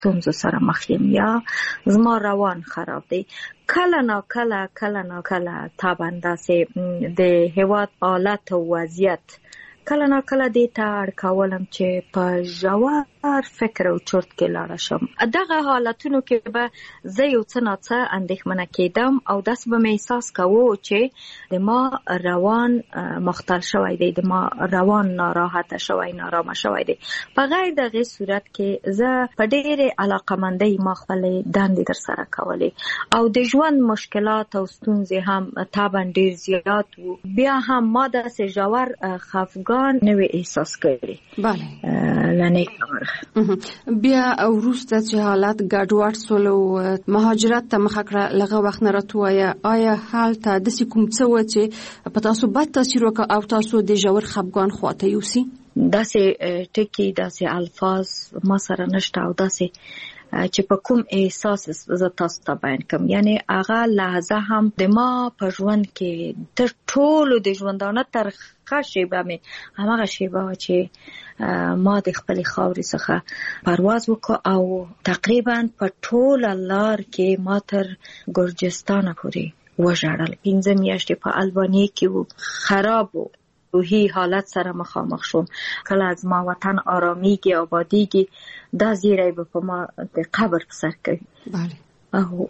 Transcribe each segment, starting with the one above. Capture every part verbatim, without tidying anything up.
ستونزو سره مخ یم یا زما روان خراب دی. کله نا کله کله نا کله طبعا داسې د هیواد حالت او وضعیت کله نا کله دې ته اړ کولم چې په ژور فکر او چرت کې لاړه شم. دغه حالتونو کې به زه یو څه ناڅه اندېښمنه کېدم او داسې به مې احساس کوو چې د ما روان مختل شوی دی، د ما روان ناراحته شوی، نارامه شوی دی. په غیر دغه صورت کې زه په ډېرې علاقه‌مندۍ ما خپلې دندې ترسره کولې او د ژوند مشکلات او ستونزې هم طبعا ډېر زیات وو. بیا هم ما داسې ژور خفګان نوې احساس کړي. بله لنې کمرغه بیا وروسته چې حالت ګډوډ سول او مهاجرت ته مخه کړه، لغه وخت نه راته وایه آیا هلته داسې کوم څه و چې په تاسو بد تاثیر وکړ او تاسو د ژور خفګان خواته یوسي؟ داسې ټکي داسې الفاظ ما سره نشته او داسې چې په کوم احساس زه تاسو ته بیان کوم. یعنی هغه لحظه هم د ما په ژوند کې تر ټولو د ژوندانه ترخه شیبه مې هماغه شیبه وه چې ما د خپلې خاورې څخه پرواز وکړ او تقریبا په ټوله لار کې ما تر ګرجستانه پورې وژړل. پنځه میاشتې په البانیې کې و، خراب و، روحي حالت سره مخامخ شوم. کله از ما وطن آرامیږي آبادیږي دا زیری به په ما د قبر په سر کوي. بله او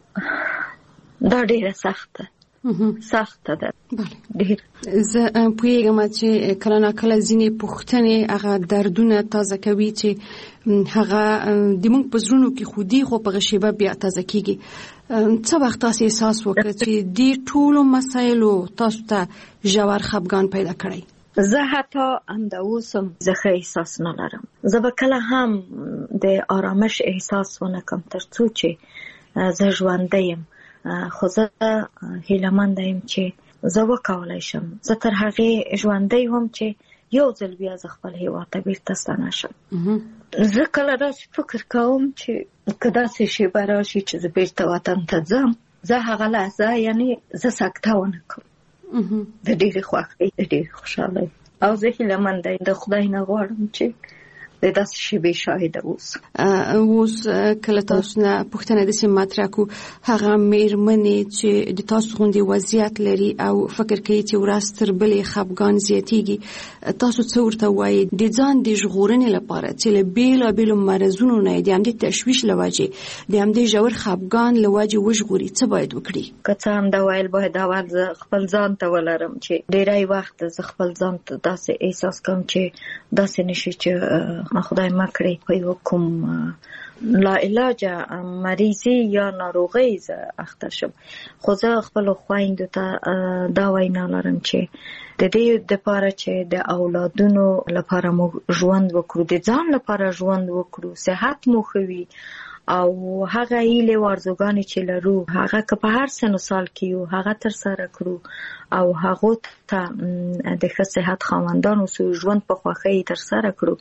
دا ډیره سخته سخته ده. بله زه پوهیږم چې کله نا کله ځینې پوښتنې هغه دردونه تازه کوي چې هغه د موږ په زړونو کې خو دي خو په هغه شیبه بیا تازه کېږي. څه وخت تاسو احساس وکړ چې دې ټولو مسایلو تاسو ته ژور خفګان پیدا کړی؟ زه حتی همدا اوس هم زه ښه احساس نه لرم. زه به کله هم د آرامش احساس ونه کړم تر څو چې زه ژوندی یم، خو زه هیله‌منده یم چې زه وکولی شم. زه تر هغې ژوندی وم چې یو ځل بیا زه خپل هیواد ته بیرته ستنه شم. زه کله داسې فکر کوم چې که داسې شیبه راشي چې زه بیرته وطن ته ځم، زه هغه لحظه یعنی زه سکته ونه کوم د ډېرې خوښۍ، د ډېرې خوشحالۍ. او زه هیله‌منده یم، د خدای نه غواړم چې د داسې شیبې شاهده اوس اوس کله تاسو نه پوښتنه داسې مطرح کړو، هغه مېرمنې چې د تاسو غوندې وضعیت لري او فکر کوي چې ورځ تر بلې خفګان زیاتېږي، تاسو څه ورته وایي د ځان د ژغورنې لپاره چې له بېلابېلو مرضونو نه د همدې تشویش له وجې د همدې ژور خفګان له وجې وژغوري؟ څه باید وکړي؟ که څه هم دا ویل باید اول زه خپل ځان ته ولرم چې ډېری وخت زه خپل ځان ته داسې احساس کوم چې داسې نشي چې خدای مکړي په یو کوم لا علاجه مریضي یا ناروغۍ زه اخته شم. خو زه خپلو خویندو ته دا وینا لرم چې د دې دپاره چې د اولادونو لپاره موږ ژوند وکړو، د ځان لپاره ژوند وکړو، صحت مو ښه وي او هغه هیلې او ارزوګانې چې لرو هغه که په هر سن و سال کې یو هغه ترسره کړو او هغو ته د ښه صحت خاوندان اوسو، ژوند په خوښۍ ترسره کړو،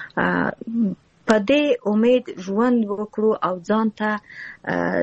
په دې امید ژوند وکړو او ځان ته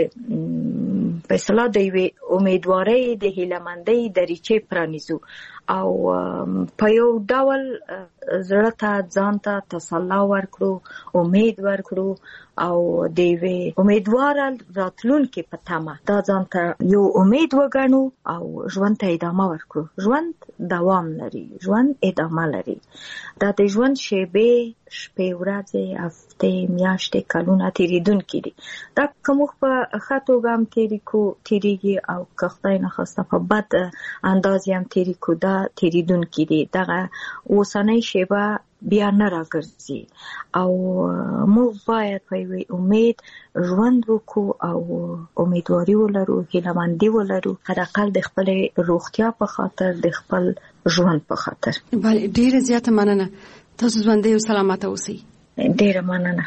د په اصطلاح د یوې امیدوارۍ د هیله‌مندۍ دریچې پرانیزو او په یو ډول زړه ته ځان ته تسلا ورکړو، امید ورکړو او د یوې امیدواره راتلونکې په تمه دا ځان ته یو امید وګڼو او ژوند ته ادامه ورکړو. ژوند دوام لري، ژوند ادامه لري. دا د ژوند شیبې شپې ورځې هفتې میاشتې کلونه تېرېدونکي دي. دا که موږ په ښه توګه هم تېرې کړو تېرېږي او که خدای نخواسته په بد انداز هم تېرې کړو دا تېرېدونکي دي. دغه اوسنۍ شیبه بیا نه راګرځي او موږ باید په یوې امید ژوند وکړو او امیدواري ولرو، هیله‌مندي ولرو، حداقل د خپلې روغتیا په خاطر، د خپل ژوند په خاطر. بله ډېره زیاته مننه. تاسو ژوندی او سلامته اوسئ. ډېره مننه.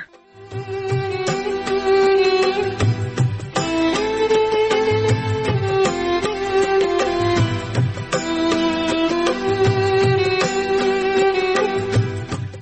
د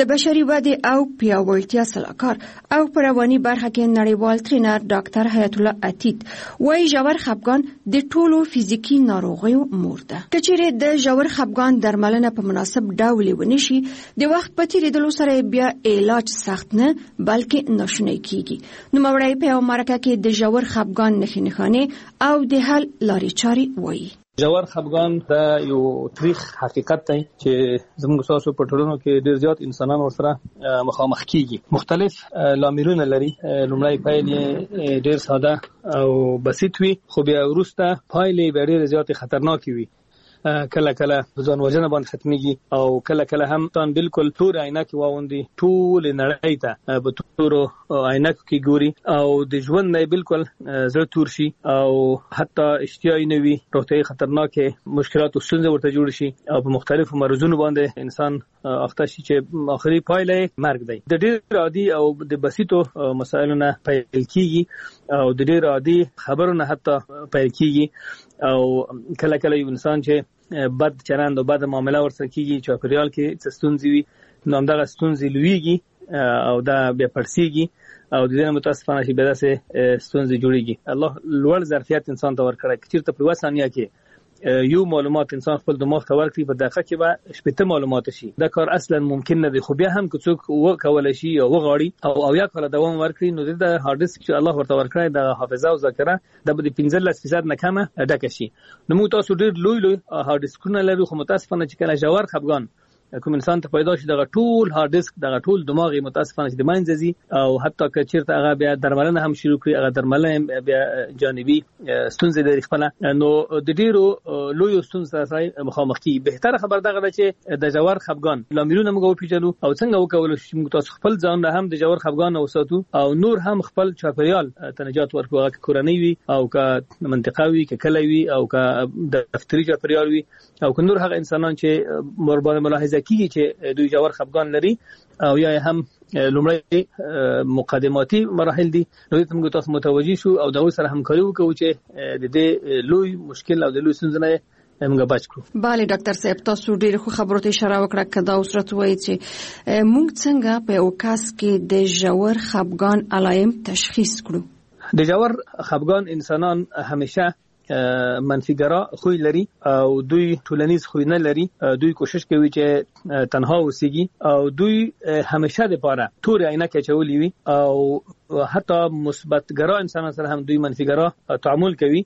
د بشري ودې او پیاوړتیا سلاکار او په رواني برخه کې نړیوال ټرینر ډاکټر حیات الله عتیق وايي ژور خپګان د ټولو فزیکي ناروغیو مور ده. که چیرې د ژور خپګان درملنه په مناسب ډول ونشي، د وخت په تیریدلو سره بیا علاج سخت نه بلکې ناشونی کیږي. نو مورای په امریکا کې د ژور خپګان نښې نښانې او د حل لارې چارې وایي. ژور خپګان دا یو تاریخ حقیقت دی چې زموږ تاسو په ټولنو کې ډیر زیات انسانان ورسره مخامخ کیږي. مختلف لاملونه لري. لومړی پایلې ډیر ساده او بسيط وي، خو بیا وروسته پایلې ډیر زیات خطرناک وي. کله کله ځان وژنه باندې ختميږي او کله کله هم تان بالکل تور عینکې واوندي، ټول نړۍ ته په تور عینکو کې ګوري او د ژوند نه بالکل زړه تور شي او حتی اشتیاي نه وي، روغتيایي خطرناکه مشکلات او ستونزې ورته جوړ شي او په مختلفو مرزونو باندې انسان اخته شي چې اخري پایله مرګ دی. د ډېر عادي او د بسيطو مسایلو نه پیل کیږي او د ډېر عادي خبرونه حتی پیل کیږي او کله کله یو انسان چې بد چلند او بد معامله ورسره کیږي، چاپیریال کې څه ستونزې وي، نو همدغه ستونزې لویږي او دا بیا پړسیږي او د دې متاسفانه چې بیا داسې ستونزې جوړیږي. الله لوړ ظرفیت انسان ته ورکړی، که چېرته په یوه ثانیه کې یو معلومات انسان خپل دماغ ته ورکړي، په دقیقه کې به شپېته معلومات شي. دا کار اصلا ممکن نه دی، خو بیا هم که څوک وکولی شي او وغواړي او اویا کاله دوام ورکړي، نو د هارد ډیسک چې الله ورته ورکړی د حافظه او ذاکره د به د پنځلس فیصد نه کمه ډکه شي. نو موږ تاسو ډېر لوی لوی هارد ډیسکونه لرو، خو متاسفانه چې کله ژور خپګان کوم انسان ته پیدا شي، دغه ټول هارد ډیسک دغه ټول دماغي متاسفانه چې د منځ ځي او حتی که چیرته هغه بیا درملنه هم شروع کړي، هغه درملنه بیا جانبي ستونزې لري خپل، نو د ډیرو لوی ستونزې سره مخامخ کیږي. بهتره خبر دغه ده چې د ژور خپګان لاملونه موږ وپیژنو او څنګه وکولای شو موږ تاسو خپل ځان هم د ژور خپګان وساتو او نور هم خپل چاپیریال ته نجات ورکړو، که کورنۍ وي او که منطقه وي، که کلی وي او که دفتري چاپیریال وي او که نور هغه انسانان چې مربوطه ملاحظه کیږي چې دوی ژور خپګان لري او یا هم لومړی مقدماتي مراحل دي، نو دې موږ تاسو متوجي شو او د سره همکاري وکړو چې د دې لوی مشکل او د لوی ستونزې نه موږ بچ کړو. بله ډاکټر صاحب، تاسو ډېر خو خبرو ته اشاره وکړه که دا اوس راته وایي چې موږ څنګه په یو کس کې د ژور خپګان علایم تشخیص کړو. د ژور خپګان انسانان همیشه منفیګرا خوی لري او دوی ټولنیز خوی نه لري، دوی کوشش کوي چې تنها اوسېږي او دوی همیشه د پاره تور عینکې چولې وي او حتی مثبت ګرا انسان سره هم دوی منفیګرا تعامل کوي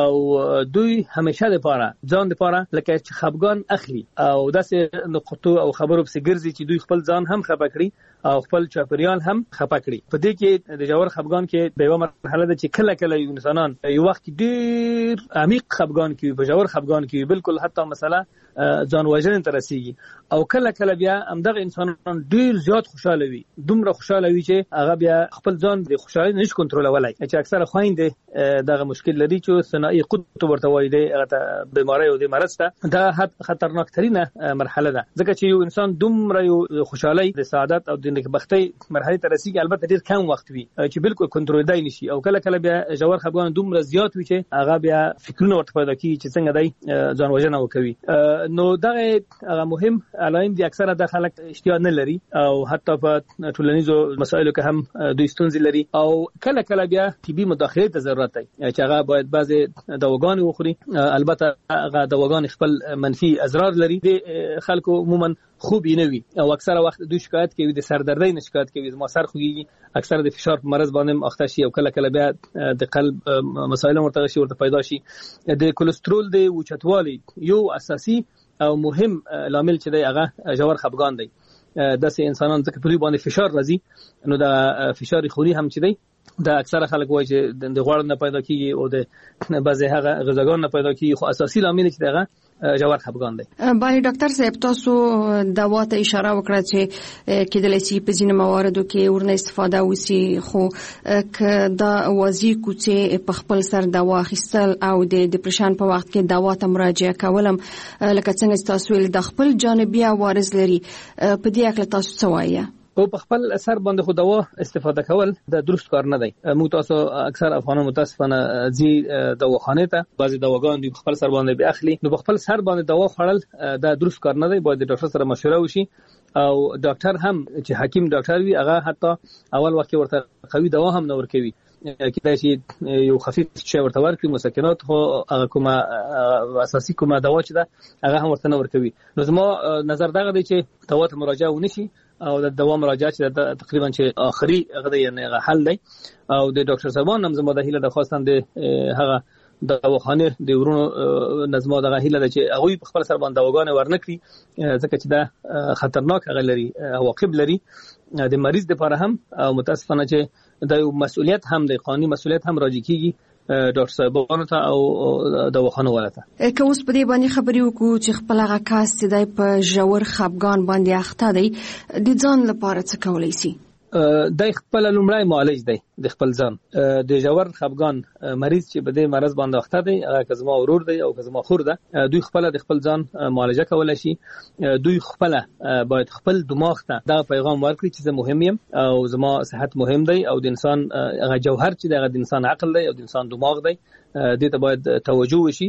او دوی همیشه د پاره ځان د پاره لکه چې خپګان اخلي او داسې نقطو او خبرو په ګرځي چې دوی خپل ځان هم خپه کړي او خپل چاپیریال هم خپه کړي. په دې کې د ژور خپګان کې د یو مرحله ده چې کله کله انسانان یو وخت ډېر عمیق خپګان کې په ژور خپګان کې بالکل حتی مثلا ځان وژنې ته رسیږي او کله کله بیا همدغه انسانان ډېر زیات خوشاله وي، دومره خوشاله وي چې هغه بیا خپل ځان د خوشالۍ نشي کنټرولولای، چې اکثره خويندې دغه مشکل لري چې ثنائي قطب ورته وایي دی، هغه ته بیماری او د مرض ته دا خطرناک ترینه مرحله ده، ځکه چې یو انسان دومره یو خوشالۍ د سعادت او د نیکبختۍ مرحله ته رسیږي، البته ډېر کم وخت وي چې بالکل کنټرولېدای نشي او کله کله بیا ژور خپګان دومره زیات وي چې هغه بیا فکرونه ورته پیدا کیږي چې څنګه دی ځان وژنه وکوي. نو دغه هغه مهم علایم دي، اکثره د خلک اشتیا نه لري او حتی په ټولنیزو مسایلو کې هم دوی ستونزې لري او کله کله بیا طبي مداخله ته ضرورت دی چې هغه باید بعضی دواګانې وخوري. البته هغه دواګانې خپل منفي اضرار لري، د خلکو عموما خوب نه وي او اکثره وخت دوی شکایت کوي د سردردۍ نه شکایت کوي، زما سر خوږي، اکثره د فشار په مرض باندې اخته شي او کله کله بیا د قلب مسایل ورته شي ورته پیدا شي. د کولېسترول د اوچتوالي یو اساسي او مهم لامل چې دی هغه ژور خپګان دی. داسې انسانان ځکه په دوی باندې فشار راځي، نو د فشار خوري هم چې دی دا اکثره خلک وایي چې د غوړ نه پیدا کیږي او د بعضی هغه غذاګان نه پیدا کیږي، خو اساسي لامل چې دغه ژور خپګان دی. بله ډاکټر صاحب، تاسو دوا ته اشاره وکړه چې کېدلی شي په ځینو مواردو کې ورنه استفاده وشي، خو که دا واضح کو چې په خپل سر دوا اخیستل او د ډیپریشن په وخت کې دوا ته مراجعه کولم لکه څنګه تاسو ویل د خپل جانبي عوارض لري، په دې اړه تاسو څه وایي؟ او په خپل اثر باندې خو دوا استفاده کول د درست کار نه دی. موږ تاسو اکثر افغانان متاسفانه ځي دواخانه ته، بعضی دواګان دوی په خپل سر باندې به اخلي، نو په خپل سر باندې دوا خوړل د درست کار نه دی، باید د ډاکټر سره مشوره وشي او ډاکټر هم چې حکیم ډاکټر وي هغه حتی اول وخت ورته قوي دوا هم نه ورکوي کله چې یو خفیف شی ورته ورکړي مسکنات خو هغه کومه اساسي کومه دوا چې ده هغه هم ورته نه ورکوي. نو زما نظر دغه دی چې دوا ته مراجعه ونشي او د دوا مراجعه چې تقریبا چې اخري هغه یعنی حل دی او د ډاکټر صاحبان هم زما د هیله د خواستم د هغه د دواخانه د ورونو نظم دغه هیله ده چې هغه په خپل سر باندې دواګانې ورنکړي ځکه چې دا خطرناک هغه لري عواقب لري د مریض لپاره هم او متاسفانه چې د مسؤلیت هم د قانوني مسؤلیت هم راځي کیږي ډاکټر صاحبانو ته او دواخانه ولته. که اوس په دې باندې خبرې وکړو چې خپل هغه کاس چې د په ژور خپګان باندې اخته دی د ځان لپاره څه کولای شي؟ د خپل لومړی معالج دی د خپل ځان د ژور خپګان مریض چې په دې مرض باندې اخته دی هغه کزما ورور دی او کزما خور ده دوی خپل د خپل ځان معالجه کولای شي. دوی خپل باید خپل دماغ ته دا پیغام ورکړي چې زه مهم یم او زما صحت مهم دی او د انسان هغه جوهر چې دغه د انسان عقل دی او د انسان دماغ دی دې ته باید توجه وشي.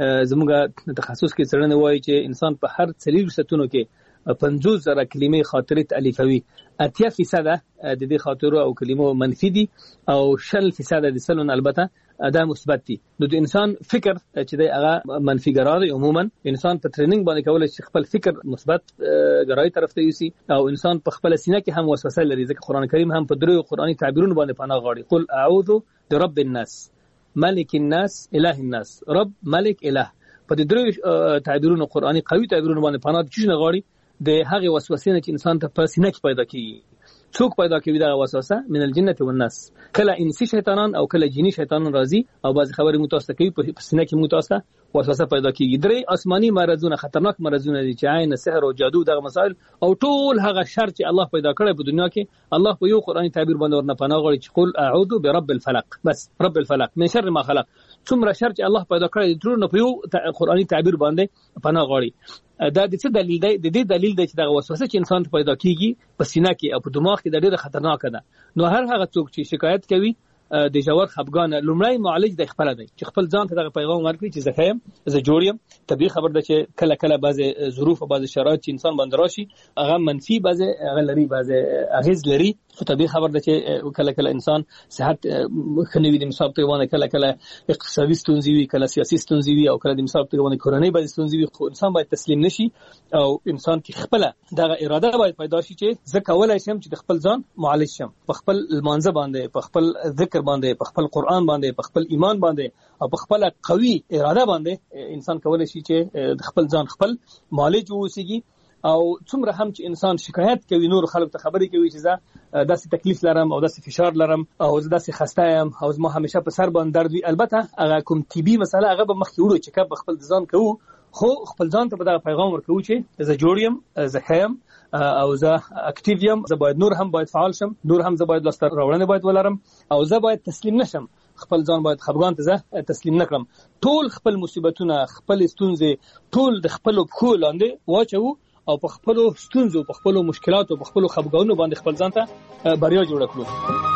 زموږ تخصص کې څېړنه وایي چې انسان په هر څلور ساعتونو کې پنځوس زره کلمې خاطرې تالیفوي. اتیا فیصد د دې خاطرو او کلمو منفي دي او شل فیصد د سلون البته دا مثبت دي. نو د انسان فکر چې د هغه منفي ګرا دی عموما انسان په ټریننګ باندې کولای شي خپل فکر مثبت ګرای طرف ته یوسي او انسان په خپل سینه کې هم وسوسه لري ځکه قران کریم هم په درو قرآني تعبیرونو باندې پناه غواړي. قل اعوذ برب الناس ملک الناس اله الناس رب ملک اله. په دې درو تعبیرونو قرآني قوي تعبیرونو باندې پناه چی نه غواړي د هغه وسوسې نه چې انسان ته په سینه کې پیدا کیږي. څوک پیدا کوي دا وسوسه؟ من الجنه والناس. کله انسی شیطانان او کله جنی شیطانان راځي او بعض خبرې متوسط کوي په سینه کې متوسط وسوسه پیدا کیږي. درې آسماني مرزونه خطرناک مرزونه دي چې عین سحر او جادو دغه مسائل او ټول هغه شر چې الله پیدا کړی په دنیا کې الله په یو قرآني تعبیر باندې ورنه پناه غواړي چې قل اعوذ برب الفلق بس رب الفلق من شر ما خلق. څومره شر چې الله پیدا کړی ټول نه په یو قرآني تعبیر باندې پناه غواړي. دا د څه دلیل دی؟ د دې دلیل دی چې دا وسوسه چې انسان ته پیدا کیږي په سینه کې او په دماغ کې د ډېر خطرناک ده. نو هر هغه څوک چې شکایت کوي د ژور خپګان لومړی معالج د خپل دی چې خپل ځان ته دغه پیغام ورکړي چې زه ښه یم زه جوړ یم. طبیعي خبر ده چې کله کله بعضې ظروف او بعضې شرایط چې انسان باندې راشي هغه منفي بعضې هغه لري بعضې اغېز لري. خو طبیعي خبر ده چې کله کله انسان صحت ښه نه وي د مثال په توګه باندې کله کله اقتصادي ستونزې وي کله سیاسي ستونزې وي او کله د مثال په توګه باندې کورنۍ بعضې ستونزې وي. خو انسان باید تسلیم نشي او انسان کې خپله دغه اراده باید پیدا شي چې زه کولی شم چې د خپل ځان معالج شم په خپل لمانځه باندې په خپل ذکر باندې په خپل قرآن باندې په خپل ایمان باندې او په خپل قوي اراده باندې انسان کولی شي چې د خپل ځان خپل معالج واوسېږي. او څومره هم چې انسان شکایت کوي نور خلک ته خبرې کوي چې زه داسې تکلیف لرم او داسې فشار لرم او زه داسې خسته یم او زما همیشه په سر باندې درد وي. البته هغه کوم طبي مسله هغه به مخکې وړو چې کب خپل ځان کوو خو خپل ځان ته به دغه پیغام ورکوو چې زه جوړ یم زه ښه یم او زه اکټیو یم. زه باید نور هم باید فعال شم نور هم زه باید لاسته راوړنې باید ولرم او زه باید تسلیم نشم. خپل ځان باید خپګان ته زه تسلیم نکړم. ټول خپل مصیبتونه خپل ستونزې ټول د خپلو پښو لاندې واچوو او په خپلو ستونزو په خپلو مشکلاتو په خپلو خپګانونو باندې خپل ځان ته بریا جوړه کړو.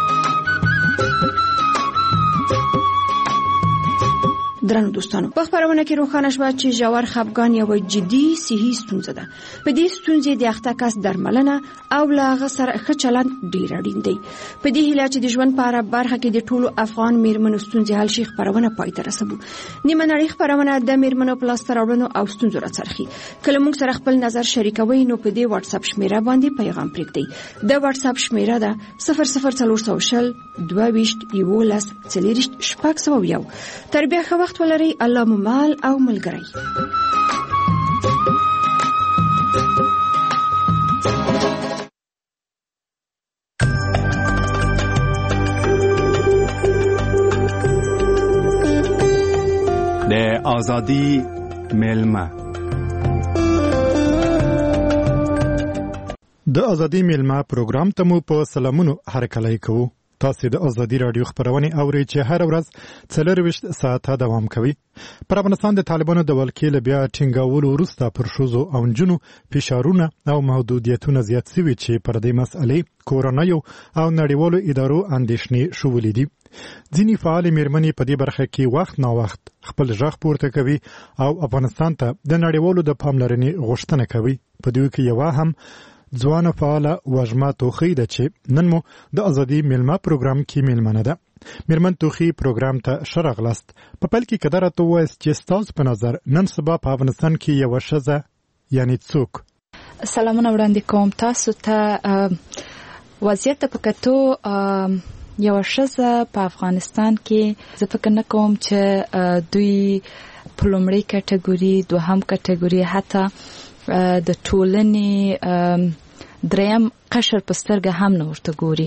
درنو دوستانو په خبرونه کې روښانه شوه چې ژور خپګان یو جدي صحي ستونزه ده. په دې ستونزې د اخته کس درملنه او له هغه سره ښه چلند ډېر اړین دی. په دې هیله چې د ژوند په هره برخه کې د ټولو افغان میرمنو ستونزې حل شي خبرونه پای ته رسوو. نیمه نړۍ خبرونه د میرمنو په لاسته راوړنو او ستونزو راڅرخي. کله موږ سره خپل نظر شریکوئ نو په دې واتس اپ شمیره باندې پیغام پرېږدئ. د واتس اپ شمیره ده صفر صفر څلور سوه شل دوه ویشت یولس څلېرویشت شپږ سوه یو. تر بیا ښه وخت ولرئ. الله مو مال او ملګری. د آزادی میلمه د آزادی میلمه پروګرام ته مو په سلامونو هرکلی کوو. تاسو د آزادی رادیو خبرونه اورئ چې هر ورځ څلرویشت ساعته دوام کوي. پر افغانستان د طالبانو د ولکې بیا ټینګولو وروسته پر ښځو او نجونو فشارونه او محدودیتونه زیات شوي چې پر دې مسئلې کورنیو او نړیوالو ادارو اندېښنې شولې دي. ځینې فعال میرمنې په دې برخه کې وخت نا وخت خپل غږ پورته کوي او افغانستان ته د نړیوالو د پاملرنې غوښتنه کوي. په دوی کې یو هم ځوانه فعاله وژما توخی ده چې نن مو د ازادي میلمه پروګرام کې میلمنه ده. میرمن توخی پروګرام ته ښه راغلاست. په پیل کې که درته ووایاست چې ستاسو په نظر نن سبا په افغانستان کې یوه ښځه یعنې څوک؟ سلامونه وړاندې کوم تاسو ته. وضعیت ته په کتو یوه ښځه په افغانستان کې زه فکر نه کوم چې دوی په لومړۍ کټګوري، دوهم کټګوري، حتی د ټولنې دریم قشر په سترګه هم نه ورته ګوري،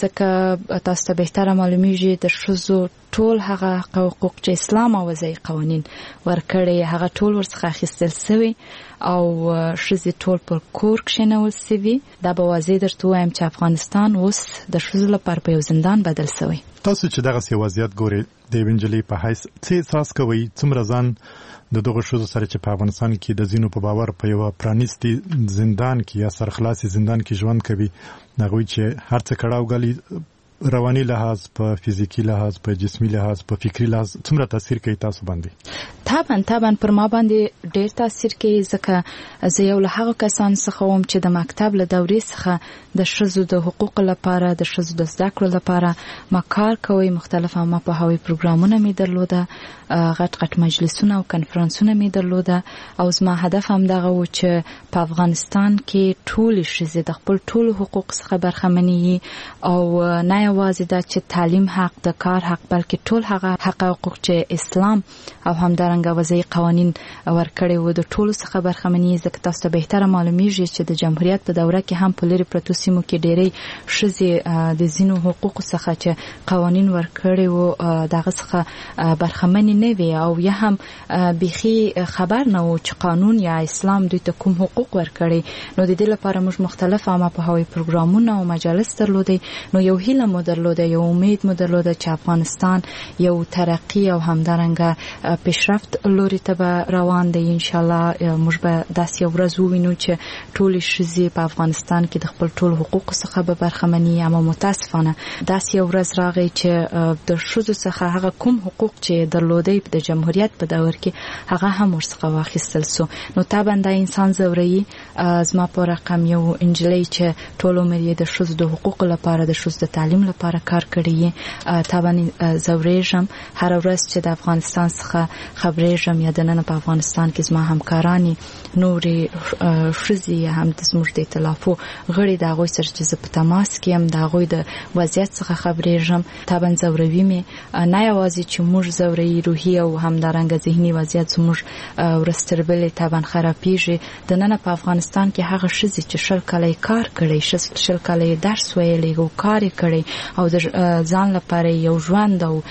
ځکه تاسو ته بهتره معلومیږي د ښځو ټول هغه حقوق چې اسلام او وضعي قوانین ورکړي هغه ټول ورڅخه اخیستل سوي او ښځې ټول پر کور کښېنول سوي. دا به واضح درته ووایم چې افغانستان اوس د ښځو لپاره په یو زندان بدل سوی. تاسو چې دغسې وضعیت ګورئ د یوې نجلۍ په حیث څه احساس کوئ؟ څومره ځان د دغو ښځو سره چې په افغانستان کې د ځینو په باور په یوه پرانیستي زندان کې یا سرخلاصي زندان کې ژوند کوي، هغوی چې هر څه کړاو ګالي رواني لحاظ، په فزیکي لحاظ، په جسمي لحاظ، په فکري لحاظ څومره تاثیر کوي تاسو باندې؟ طبعا طبعا پر ما باندې ډېر تاثیر کوي، ځکه زه یو له هغو کسانو څخه وم چې د مکتب له دورې څخه د ښځو د حقوقو لپاره، د ښځو د زده کړو لپاره ما کار کوي. مختلف ما په هوی پروګرامونه مې درلوده، غټ غټ مجلسونه او کنفرانسونه مې درلوده، او زما هدف هم دغه و چې په افغانستان کې ټولې ښځې د خپل ټولو حقوق څخه برخمنې وي، او نه یوازې دا چې تعلیم حق، د کار حق، بلکې ټول هغه حق حقوق چې اسلام او همدارنګه وضعي قوانین ورکړي وو د ټولو څخه برخمنې. ځکه تاسو ته بهتره معلومیږي چې د جمهوریت په دوره کې هم په لرې پرتو سیمو کې ډېرې ښځې د ځینو حقوقو څخه چې قوانین ورکړي وو دغه څخه برخمنې نه وي، او یا هم بیخي خبر نه وو چې قانون یا اسلام دوی ته کوم حقوق ورکړي. نو د دې لپاره موږ مختلف عامه پوهاوي پروګرامونه او مجالس درلودې. نو یو هیله مو درلوده، یو امید مو درلوده چې افغانستان یو ترقی او همدارنګه پیشرفت لوري ته به روان دی. ان شاء الله موږ به داسې یو ورځ ووینو چې ټولې ښځې په افغانستان کې د خپل ټول حقوقو څخه به برخمنې. اما متاسفانه داسې یو ورځ راغی چې د ښځو څخه هغه کوم حقوق چې درلودی د جمهوریت په دور کې هغه هم ورڅخه واخیستل سو. نو طبعا دا انسان زوري. زما په رقم یو انجلۍ چې ټول عمر یې د ښځو د حقوقو لپاره، د ښځو د تعلیم لپاره کار کړی، طبعا زوریږم هر ورځ چې د افغانستان څخه خبرېږم یا د نن په افغانستان کې زما همکارانی نورې ښځې هم د زموږ د ائتلافو غړي د هغوی سره چې زه په تماس کې یم د هغوی د وضعیت څخه خبرېږم. طبعا زوروي مې نه یوازې چې موږ زوروي، روحي او همدارنګه ذهني وضعیت زموږ ورځ تر بلې طبعا خرابېږي. د نن په افغانستان کې هغه ښځې چې شل کاله کار کړی، شل کاله درس ویلی او کار کړی او د ځان لپاره یو ژوند او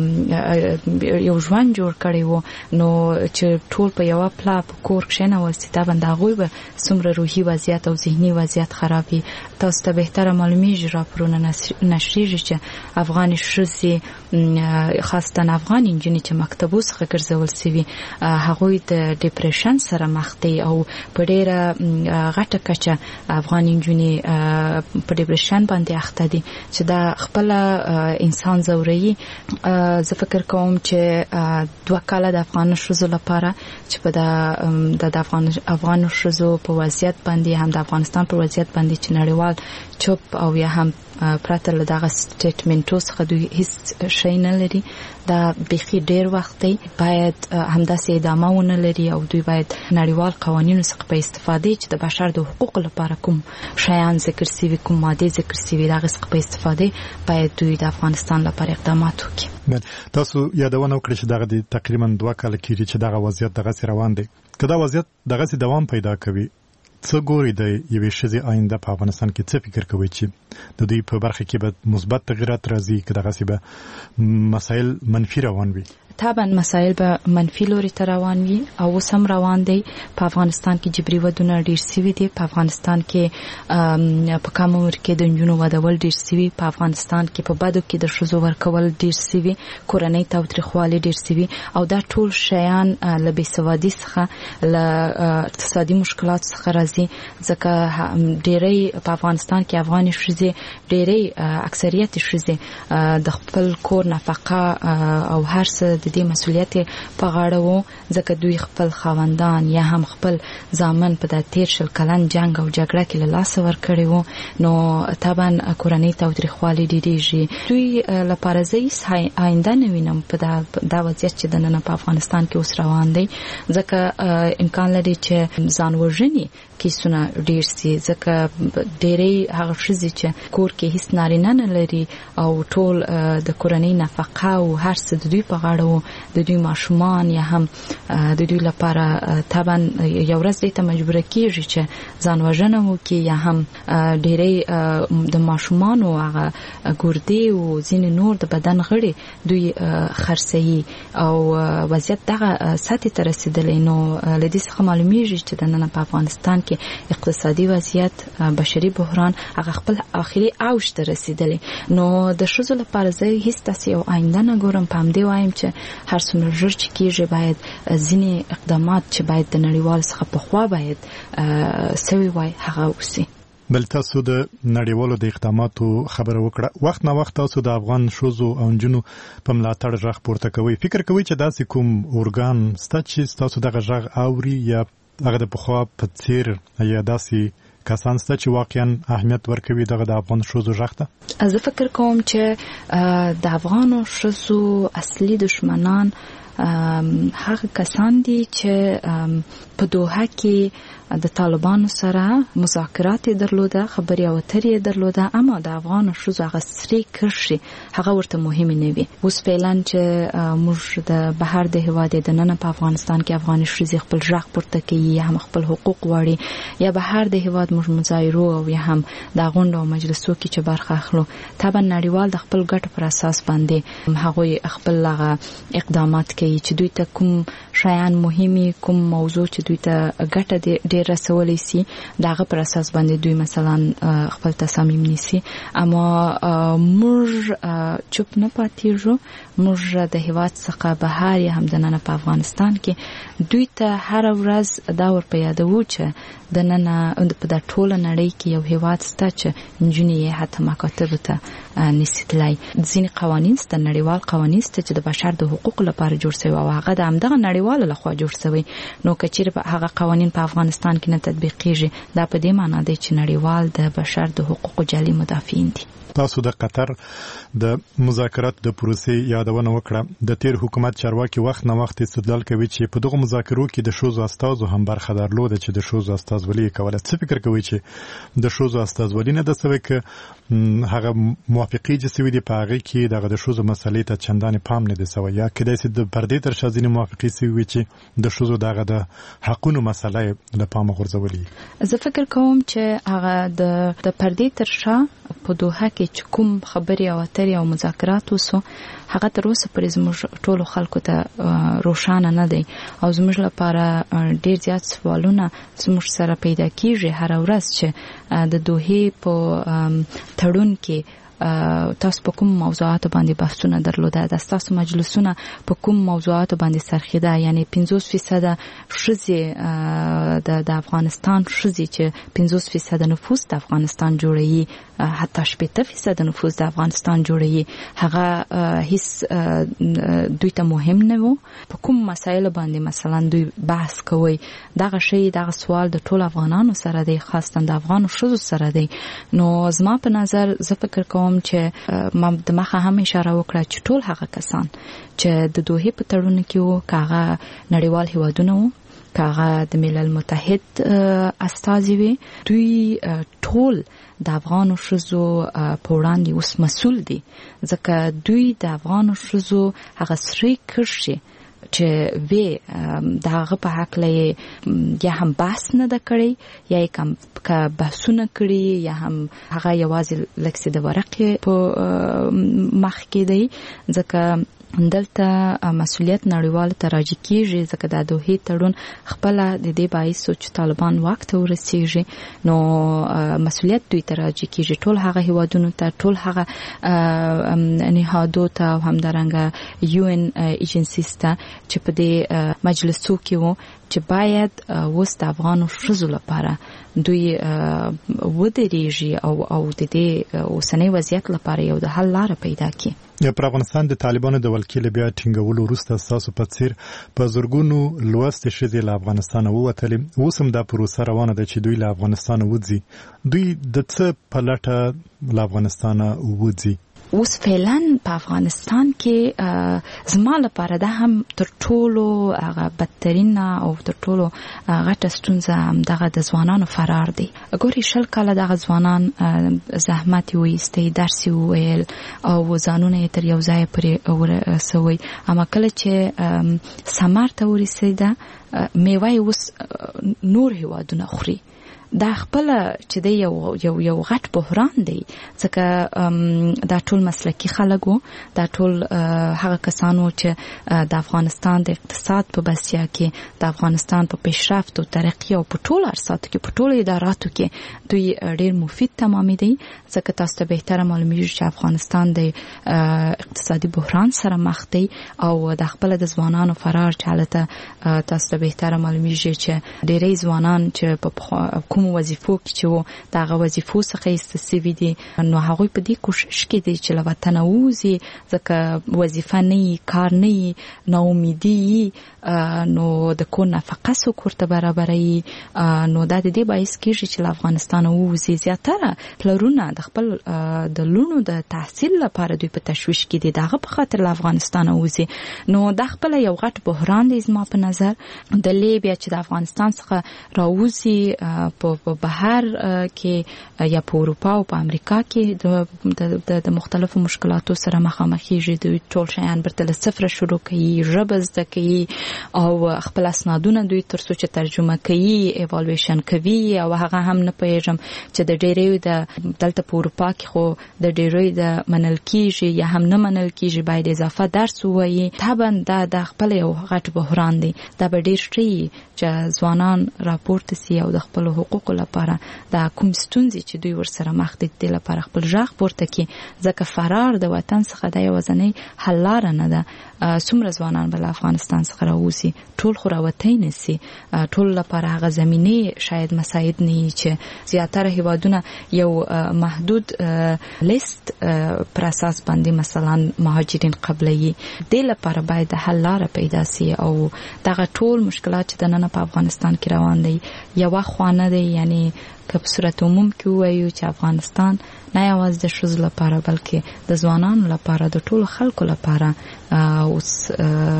یو ژوند جوړ کړی وو، نو چې ټول په یوه پلا په کور کښېنول سي، طبعا د هغوی به څومره روحي وضعیت او ذهني وضعیت خراب وي. تاسو ته بهتره معلومیږي، راپورونه نشریږي چې افغاني ښځې، خاصتا افغاني نجونې چې مکتبو څخه ګرځول سوي، هغوی د ډیپریشن سره مخ دي او په ډېره غټه کچه افغاني نجونې په ډیپریشن باندې اخته دي چې دا خپل انسان زوري. زه فکر کوم چې دوه کاله د افغان ښځو لپاره چې په د افغان افغان ښځو په وضعیت باندې هم د افغانستان په وضعیت باندې چې نړیوال چوپ او یا هم پرته له دغه سټیټمنټو څخه دوی هیڅ شی نه لري. دا بیخي ډېر وخت دی، باید همداسې ادامه ونه لري او دوی باید نړیوال قوانینو څخه په استفادې چې د بشر د حقوقو لپاره کوم شیان ذکر سوي، کوم مادې ذکر سوي، د هغې څخه په استفادې باید دوی د افغانستان لپاره اقدامات وکړي. تاسو یادونه وکړئ چې دغه د تقریبا دوه کاله کېږي چې دغه وضعیت دغسې روان دی. که دا وضعیت دغسې دوام پیدا کوي، څه ګوري د یوې ښځې آینده په افغانستان کې؟ څه فکر کوئ چې د دوی په برخه کې به مثبت تغیرات راځي که دغسې به مسایل منفي روان وي؟ طبعا مسایل به منفي لوري ته روان وي او اوس هم روان دی. په افغانستان کې جبري ودونه ډېر سوي دي، په افغانستان کې په کم عمر کې د نجونو ودول ډېر سوي، په افغانستان کې په بدو کې د ښځو ورکول ډېر سوي، کورنۍ تاوتریخوالی ډېر سوي، او دا ټول شیان له بېسوادي څخه، له اقتصادي مشکلاتو څخه راځي. ځکه ډېری په افغانستان کې افغاني ښځې، ډېری اکثریت ښځې د خپل کور نفقه او هر څه د د دې مسولیت په غاړه وو ځکه دوی خپل خاوندان یا هم خپل ځامن په د تیر شل کلن جنگ او جګړه کې له لاسه ورکړي وو نو طبعا کورنۍ تاوتریخوالي ډېرېږي دوی لپاره زه آینده نه وینم په دا وضعیت چې د نن په افغانستان کې اوس روان دی ځکه امکان لري چې ځان وژنې کیسونه ډېر سي ځکه ډېرې هغه ښځې چې کور کې هیڅ نارینه نه لري او ټول د کورنۍ نفقه او هر څه د دوی په غاړه وو د دوی ماشومان یا هم د دوی لپاره طبعا یو ورځ دې ته مجبوره کېږي چې ځان وژنه وکړي یا هم ډېرې د ماشومانو هغه ګردې او ځینې نور د بدن غړي دوی خرڅوي او وضعیت دغه سطحې ته رسېدلی نو له دې څخه معلومیږي چې د نن په افغانستان کې اقتصادي وضعیت بشري بحران هغه خپل آخري اوج ته رسېدلی نو د ښځو لپاره زه هیڅ داسې یو آینده نه ګورم په همدې وایم چې هر څومره ژر چې کېږي باید ځینې اقدامات چې باید د نړیوالو څخه پخوا باید سوي وای هغه وسي بل تاسو د نړیوالو د اقداماتو خبره وکړه وخت نه وخت تاسو د افغان ښځو او نجونو په ملاتړ غږ پورته کوي فکر کوي چې داسې کوم اورګان ستا چې تاسو دغه غږ اوري یا هغه د پخوا په څیر یا داسې کسان ستا چې واقعا اهمیت ورکوي دغه د افغان ښځو غږ ته زه فکر کوم چې د افغانو ښځو اصلي دشمنان هغه کسان دي چې په دوحه کې د طالبانو سره مذاکرات درلوده خبري او اترې درلوده اما د افغان ښځو هغه سری کرشي هغه ورته مهم نه وي اوس فعلا چې موږ د بهر د هواد د نن په افغانستان کې افغان ښځې خپل ژغ پورته کوي یا هم خپل حقوق غواړي یا بهر د هواد موږ مظاهرو او یا هم د غونډو او مجلسو کې چې برخه اخلو طبعا نړیوال د خپل ګټ پر اساس باندې هغه خپل لغه اقدامات کوي چې دوی ته کوم شیان مهمي کوم موضوع چې دوی ته ګټه ډېر رسولې سي داغه پر اساس باندې دوی مثلا خپل تصامیم نیسي اما موږ چوپ نه پاتېږو موږ د هیواد څخه بهر یا هم د نن په افغانستان کې دوی ته هر ورځ دا ور په یادو چې د نن په د ټوله نړۍ کې یو هیواد سته چې نجونې حتی مکاتب ته نسیتلای ځینې قوانین سته نړیوال قوانین سته چې د بشر د حقوقو لپاره جوړ شوی او هغه د همدغه نړیوالو لخوا جوړ شوی نو که چیرې هغه قوانین په افغانستان کې نه تطبیقیږي دا په دې معنی دی چې نړیوال د بشر د حقوقو جعلي مدافعین دي تاسو د قطر د مذاکرات د پروسې یادونه وکړه د تیر حکومت چارواکي وخت نه وخت استدلال کوي چې په دغه مذاکرو کې د ښځو استازو هم برخه درلوده چې د ښځو استازولي کوله څه فکر کوي چې د ښځو استازولي نه د سوي ک هغه موافقي چې سوي دي په هغه کې دغه د ښځو مسلې ته چندانې پام نه دی سوی یا کله چې د پردې تر شازینې موافقي سوي چې د ښځو دغه د حقونو مسله له پامه غورځولي زه فکر کوم چې هغه د د پردې تر شا په دوحه کې چې کوم خبري او اترې او مذاکرات وسو هغه تر اوسه پرې زموږ ټولو خلکو ته روښانه نه دی او زموږ لپاره ډېر زیات سوالونه زموږ سره پیدا کیږي هر ورځ چې د دوحې په تړون کې تاسو په کوم موضوعات باندې بحثونه درلوده د تاسو مجلسونه په کوم موضوعات باندې سرخیده یعنی پنځوس فیصد ښځې د افغانستان ښځې چې پنځوس فیصد نفوس د افغانستان جوړوي حتی شپږ فیصد نفوس د افغانستان جوړوي هغه هیڅ دوی ته مهم نه وو په کوم مسایل باندې مثلا دوی بحث کوي دغه شی دغه سوال د ټول افغانانو سره دی خاصه د افغان ښځو سره دی نو زما په نظر زه فکر کوم چې ما د مخه هم اشاره وکړه چې ټول هغه کسان چې د دوحې په تړون کې وو کاغه نړیوال هیوادونه وو کاغه د ملل متحد استازي وي دوی ټول د افغان ښځو په وړاندې اوس مسؤل دي ځکه دوی د افغان ښځو هغه سری کرشي چې وی داغه په حق لې یا هم بحث نه د کړی یا کوم کا بحثونه کړی یا هم هغه یوازې لکه د ورقې په مخ کې دی ځکه دلته مسؤلیت نړیوال ته راځي کیږي ځکه د دوحې تړون خپل د دې باعث چې طالبان وخت ورسیږي نو مسؤلیت دوی ته راځي کیږي ټول هغه هیوادونو ته ټول هغه نهادو ته او همدارنګه یو ان ایجنسیز ته چې په دې مجلسو کې وو چې باید اوس د افغان ښځو لپاره دوی ودرېږي او او د دې اوسنۍ وضعیت لپاره یو د حل لاره پیدا کړي. پر افغانستان د طالبانو د ولکې بیا ټینګولو وروسته ستاسو په څیر په زرګونو لوستې ښځې له افغانستانه ووتلې، اوس هم دا پروسه روانه ده چې دوی له افغانستانه وځي. دوی د څه په لټه له افغانستانه وځي؟ اوس فعلا په افغانستان کې زما لپاره ده هم تر ټولو هغه بدترین او تر ټولو غټه ستونزه هم دغه د ځوانانو فرار دی. ګوري شل کاله دغه ځوانان زحمت وایستي، درس وویل او ځانونه یې تر یو ځای پورې ورسوي، اما کله چې ثمر ته ورسېده میوه یې اوس نور هیوادونه خوري. دا خپل چې دی یو یو یو غټ بحران دی، ځکه دا ټول مسلکی خلک وو، دا ټول هغه کسانو چې د افغانستان د اقتصاد په بسیا کې، د افغانستان په پیشرفت او ترقی او په ټول ارساتو کې، په ټول اداراتو کې دوی ډیر مفید تمامېدي. ځکه تاسو ته بهتره معلومیږي چې افغانستان د اقتصادي بحران سره مخ دی او د خپل د ځوانانو فرار چې حالته تاسو ته بهتره معلومیږي چې ډیری ځوانان چې په کوم وظیفو کې چې وو دغه وظیفو څخه استفاده دي، نو هغه په دې کوشش کې دي چې له وطن ووځي، ځکه وظیفه نه کار نه نو امیدي نو د کو نفقه سو کوړه برابرۍ، نو دا د دې باعث کېږي چې له افغانستان ووځي. زیاتره پلرونه د خپل د لونو د تحصیل لپاره دوی په تشویش کې دي، دغه په خاطر له افغانستان ووځي. نو د خپل یو غټ بحران دی زما په نظر. د لیبیا چې د افغانستان څخه راوځي په بهر کې یا په اروپا او په امریکا کې د د مختلفو مشکلاتو سره مخامخېږي، دوی ټول شیان برته له صفر شروع کوي، ژبه زده کوي او خپل اسنادونه دوی تر څو چې ترجمه کوي ایوالویشن کوي، او هغه هم نه پېژم چې د ډېرې د دلته په اروپا کې خو د ډېرې د منل کېږي یا هم نه منل کېږي، باید اضافه درس ووایي. طبعا دا د خپل یو غټ بحران دی. دا به ډېر ښه چې ځوانان راپورته سي او د خپل حقوقو لپاره د کوم ستونزې چې دوی ورسره مخ دي د لپاره خپل ژغ پورته کړي، ځکه فرار د وطن څخه د یوازینۍ حل لاره نه ده. څومره ځوانان به له افغانستان څخه راوځي، ټول خو راوتی نه سي، ټول لپاره هغه زمینې شاید مساعد نه چې زیاتره هیوادونه یو محدود لیست پر اساس باندې مثلا مهاجرین قبلي، د لپاره باید حل لاره پیدا سي. او دغه ټول مشکلات چې د نن په افغانستان کې روان دي یو خوانه دی، یعنی که په صورت عموم کې وایو چې افغانستان نه یوازې د ښځو لپاره بلکې د ځوانانو لپاره د ټولو خلکو لپاره اوس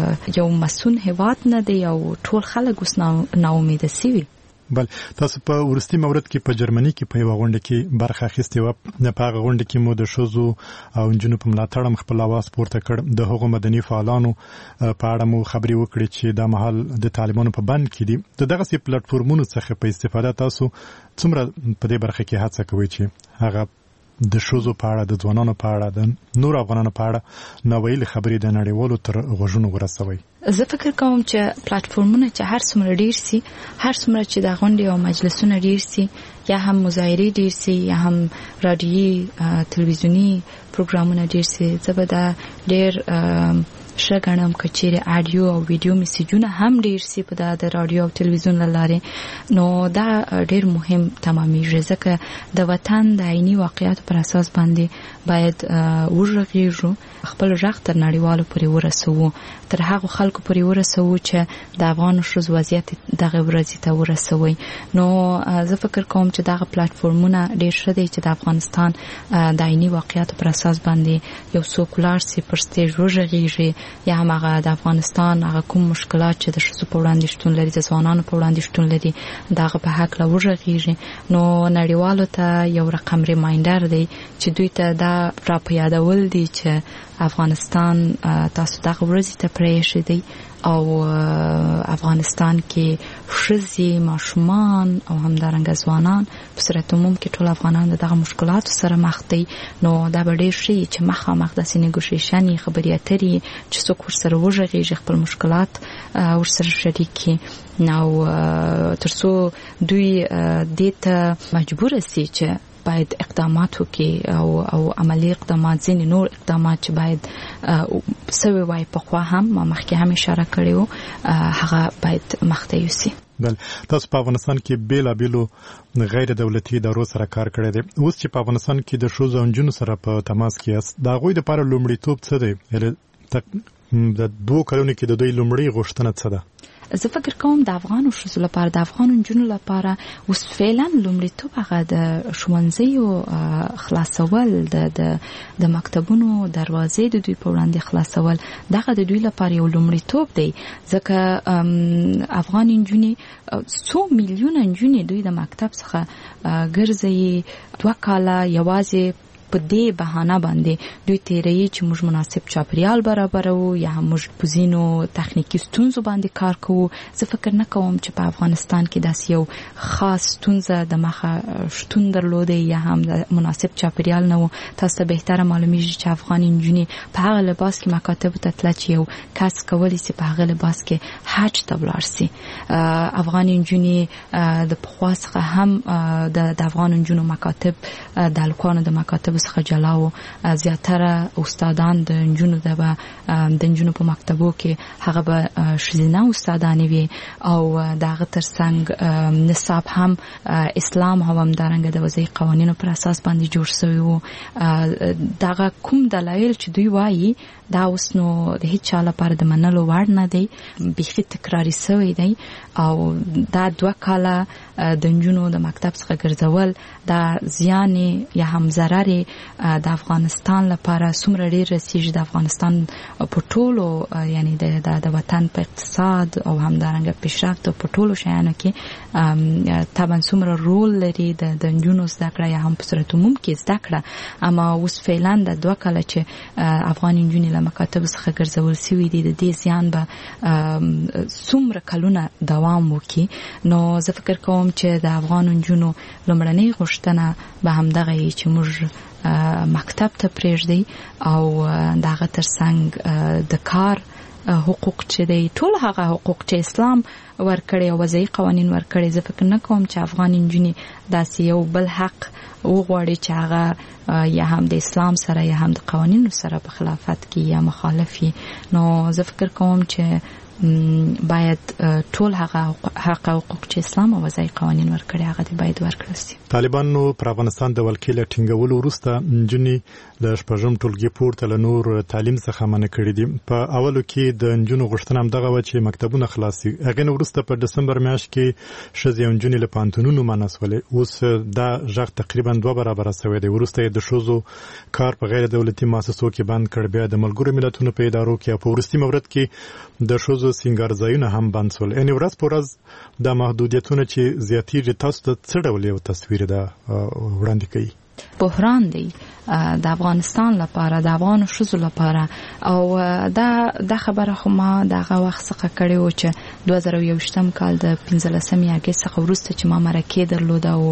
یو مسون هیواد نه دی او ټول خلک اوس ناامیده سوي. بل تاسو په ورستي مورد کې په جرمني کې په یو غونډه کې برخه اخیستې و. په هغه غونډه کې مو د ښځو او نجونو په ملاتړ خپل اواز پورته کړ. د هغو مدني فعالانو په اړه مو خبرې وکړې چې دا مهال د طالبانو په بند کې دي. د دغه سي پلیټ فارمونو څخه په استفاده تاسو څومره په دې برخه کې هڅه کوئ چې هغه د ښځو په اړه، د ځوانانو په اړه، د نور افغانانو په اړه نوې خبرې د نړیوالو تر غوږونو ورسوي؟ زه فکر کوم چې پلیټ فارمونه چې هر څومره ډیر سي، هر څومره چې د غونډې او مجلسونه ډیر سي، یا هم مظاهرې ډیر سي، یا هم رادیوي تلویزیونی پروګرامونه ډیر سي، زه به دا ډیر شګنم کچېره اډیو او ویډیو میسجونه هم ډیر سي په د رادیو او تلویزیون لاره. نو دا ډیر مهم تمامېږي، ځکه د وطن د عیني واقعیت پر اساس باندې باید ورغېږو، خپل ژغ تر نړیوالو پورې ورسوو، تر هغه خلکو پورې ورسوو چې د افغان ښځو وضعیت دغه ورځې ته ورسوي. نو زه فکر کوم چې دغه پلیټ فارمونه ډیر ښه دي چې د افغانستان د عیني واقعیت پر اساس باندې یو څوک لاړ سي پر سټیج وژغېږي، یا هم هغه د افغانستان هغه کوم مشکلات چې د ښځو په وړاندې شتون لري، د ځوانانو په وړاندې شتون لري، دغه په حق لا وژغېږي. نو نړیوالو ته یو رقم ریمایندر دی چې دوی ته دا را په یادول دي چې افغانستان تاسو دغه ورځې ته پرېښی دی او افغانستان کې ښځې، ماشومان او همدارنګه ځوانان په صورت عموم کې ټول افغانان دغه مشکلاتو سره مخ دي. نو دا به ډېر ښه چې مخامخ داسې نیګوشیشن خبرې اترې چې څوک ورسره وغږېږي، خپل مشکلات ورسره شریک کړي، نو تر څو دوی دې ته مجبور سي چې باید اقدامات وکړي او او عملی اقدامات، ځینې نور اقدامات چې باید سوي وای په خوا هم ما مخکې هم اشاره کړې وو هغه باید مخته یوسي. بل تاسو په افغانستان کې بیل بیلو غیر دولتي ادارو سره کار کړی دی. اوس چې په افغانستان کې د ښځو او نجونو سره په تماس کې یاست د هغوی لپاره لومړیتوب څه دی؟ د دوه کلونو کې د دوی لومړی غوښتنه څه ده؟ زه فکر کوم د افغانو ښځو لپاره د افغانو نجونو لپاره اوس فعلا لومړیتوب هغه د ښوونځیو خلاصول د د مکتبونو دروازې د دوی په وړاندې خلاصول دغه د دوی لپاره یو لومړیتوب دی ځکه افغان نجونې څو میلیونه نجونې دوی د مکتب څخه ګرځي دوه کاله یوازې په دې بهانه باندې دوی تیرې چې موږ مناسب چاپریال برابرو یا موږ په ځینو تخنیکی ستونزو باندې کار کوو. زه فکر نه کوم چې په افغانستان کې داسې یو خاص ستونزه د مخه شتون درلوده یا هم د مناسب چاپریال نه و. تاسو ته بهتره معلومیږي چې افغاني نجونې په هغه لباس کې مکاتب ته تلل چې یو کس کولی شي په هغه لباس کې حج ته ولاړ شي. افغاني نجونې د پخوا څخه هم د افغان نجونو مکاتب د هلکانو د مکاتب څخه جلاو زیاتره استادان د نجونو د د نجونو په مکتبو کې هغه به ښځینه استادانې وي او دغه ترڅنګ نصاب هم اسلام هم همدارنګه د وضعي قوانینو پر اساس باندې جوړ شوی وو. دغه کوم دلایل چې دوی وایي دا اوس نو د هیڅ چا لپاره د منلو وړ نه دی، بیخي تکراري شوی دی او دا دوه کاله د نجونو د مکتب څخه ګرځول دا زیان یا هم ضرر د افغانستان لپاره څومره ډیر رسیږي د افغانستان په ټولو یعنی د د وطن په اقتصاد او همدارنګه پیشرفت په ټولو شیانو کې طبعا څومره رول لري د د نجونو زده کړه یا هم په صورت عموم کې زده کړه. اما اوس فعلا د دوه کاله چې افغان نجونې له مکاتب څخه ګرځول شوي دي د دې زیان به څومره کلونه دوام وکړي. نو زه فکر کوم چې د افغان نجونو لومړنۍ غوښتنه به همدغه وي چې موږ مکتب ته پرېږدي او دغه ترڅنګ د کار حقوق چې دی ټول هغه حقوق چې اسلام ورکړي او وضعي قوانین ورکړي. زه فکر نه کوم چې افغان نجونې داسې یو بل حق وغواړي چې هغه یا هم د اسلام سره یا هم د قوانینو سره په خلافت کې یا مخالف وي. نو زه فکر کوم چې باید ټول هغه حق او حقوق چې اسلام او وضعي قوانین ورکړي هغه دې باید ورکړل شي. طالبانو پر افغانستان د ولکې له ټینګولو وروسته نجونې د شپږم ټولګي پورته له نور تعلیم څخه منع کړي دي. په اولو کې د نجونو غوښتنه همدغه وه چې مکتبونه خلاص شي. هغې نه وروسته په ډسمبر میاشت کې ښځې او نجونې له پوهنتونونو منع شولې. اوس دا غږ تقریبا دوه برابره شوی دی. وروسته یې د ښځو کار په غیر دولتي مؤسسو کې بند کړ، بیا د ملګرو ملتونو په ادارو کې او په وروستي مورد کې د ښځو سینګار ځایونه هم بند شول. یعنې ورځ په ورځ دا محدودیتونه چې زیاتېږي تاسو ته څه ډول یو تصویر ده وړاندې کوي؟ بحران دی د افغانستان لپاره د افغان ښځو لپاره او دا د خبره خو ما دغه وخت څخه کړې و چې دوه زره یوویشتم کال د پنځلسمې اګست څخه وروسته چې ما مرکې درلوده او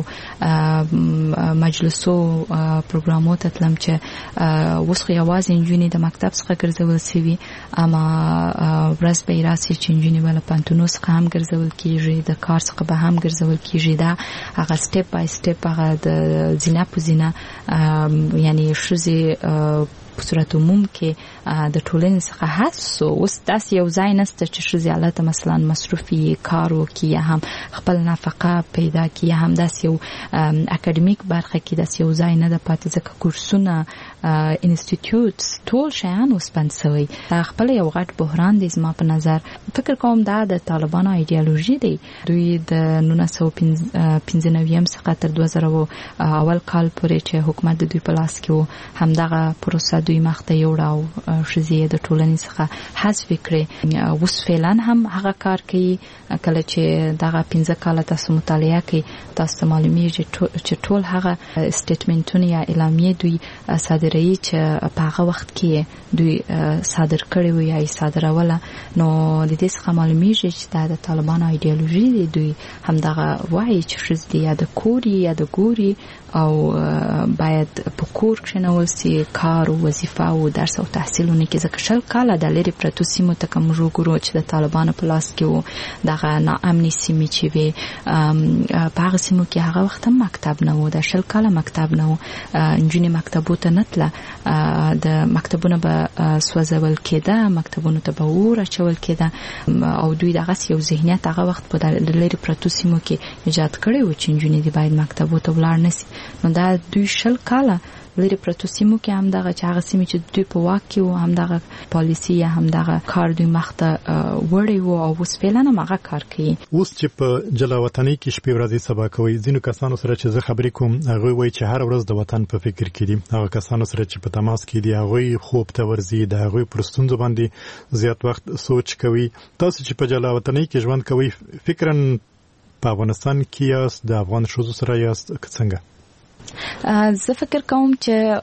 مجلسو پروګرامو ته تلم چې اوس خو یوازې نجونې د مکتب څخه ګرځول شوي، اما ورځ به یې راسي چې نجونې به له پوهنتونو څخه هم ګرځول کېږي، د کار څخه به هم ګرځول کېږي. دا هغه سټیپ بای سټیپ هغه د زینه په زینه یعنی ښځې په صورت عموم کې د ټولنې څخه حذف سو. اوس داسې یو ځای نشته چې ښځې هلته مثلا مصروفي کار وکړي یا هم خپل نفقه پیدا کړي یا هم داسې یو اکاډمیک برخه کې داسې یو ځای نه ده پاتې ځکه کورسونه انسټیټیوټس ټول شیان اوس بند شوي. دا خپله یو غټ بحران دی زما په نظر. فکر کوم دا د طالبانو ایډیالوژي دی. دوی د نولس سوه پنځه نوي څخه تر دوه زره اول کال پورې چې حکومت د دوی په لاس کې و همدغه پروسه دوی مخته یوړه او ښځې د ټولنې څخه حذف کړې. اوس فعلا هم هغه کار کوي. کله چې دغه پنځه کاله تاسو مطالعه کوي تاسو ته معلومیږي چې ټول هغه سټیټمنټونه یا اعلامیې دوی صادروي چې په هغه وخت کې دوی صادر کړي وي یا یې صادروله. نو د دې څخه معلومیږي چې دا د طالبانو ایډیالوژي دی. دوی همدغه وایي چې ښځې یا د کور یا د ګوري او باید په کور کښېنول سي، کار او وظیفه او درس او تحصیل کلونو کې ځکه شل کاله د لري پرتو سیمو ته کوم وګورو چې د طالبانو په لاس کې وو دغه ناامني سیمې چې وي په هغه سیمو کې هغه وخت مکتب نه وو د شل کاله مکتب نه وو انجونې مکتبو ته نتله د مکتبونو به سوځول کېده مکتبونو ته به اور اچول کېده او دوی دغه یو ذهنیت هغه وخت په لري پرتو سیمو کې ایجاد کړی و چې انجونې دی باید مکتبو ته ولاړ نشي نو دا دوی شل کاله لري پرتو سیمو کې هم دغه چې هغه سیمې چې دوی په واک کې وو هم دغه پالیسی یا هم دغه کار دوی مخته وړی وو او اوس فعلا هم هغه کار کوي. اوس چې په جلا وطنۍ کې شپې ورځې سبا کوي ځینو کسانو سره چې زه خبرې کوم هغه وایي چې هر ورځ د وطن په فکر کې دي هغه کسانو سره چې په تماس کې دي هغه خوب ته ورځي د هغه پر ستونزو باندې زیات وخت سوچ کوي. تاسو چې په جلا وطنۍ کې ژوند کوي فکرن په افغانستان کې یاست د افغان ښځو سره یاست څنګه؟ زه فکر کوم چې